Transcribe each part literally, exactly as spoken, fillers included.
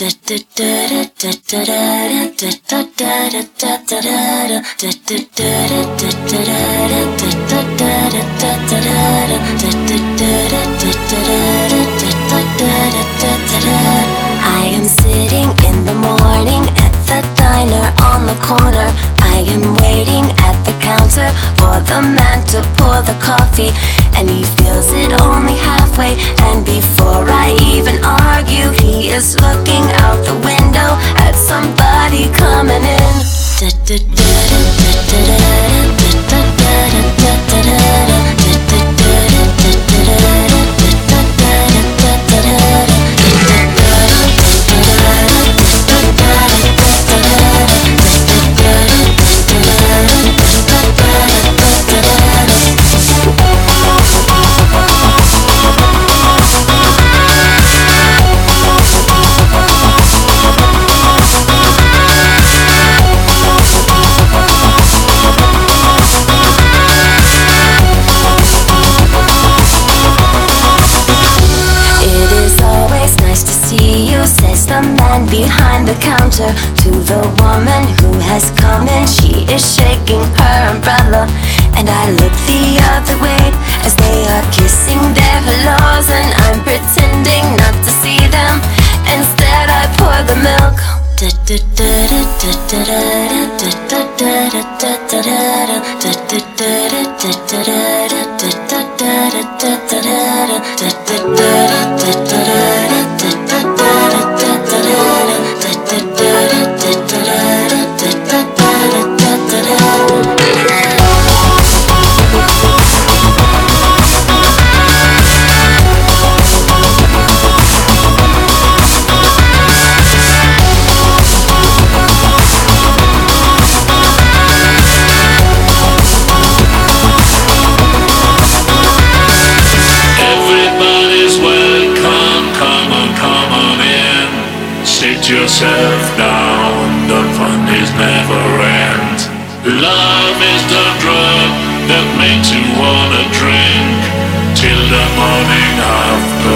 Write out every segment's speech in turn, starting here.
am sitting in the morning at the diner on the corner. I am waiting at the counter for the man to pour the coffee, and he fills it only halfway. And before I even argue, he is looking out the window at somebody coming in. Says the man behind the counter to the woman who has come in. She is shaking her umbrella, and I look the other way as they are kissing their hellos, and I'm pretending not to see them. Instead I pour the milk. Sit yourself down, the fun is never end. Love is the drug that makes you wanna drink till the morning after.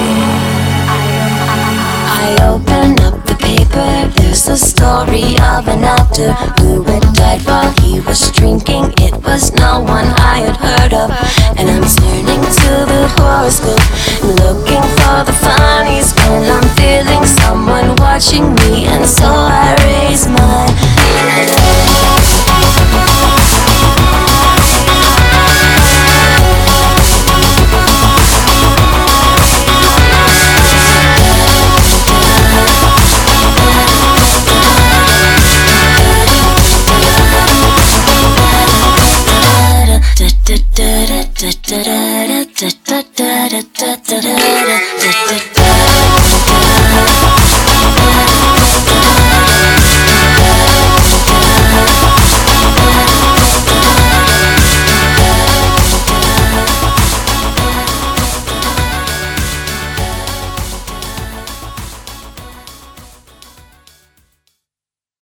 I open up the paper, there's a story of an actor who had died while he was drinking. It was no one I had heard of, and I'm turning to the horoscope, looking for the funnies when I'm feeling someone watching me, and so I raise my da da da da da da da da da.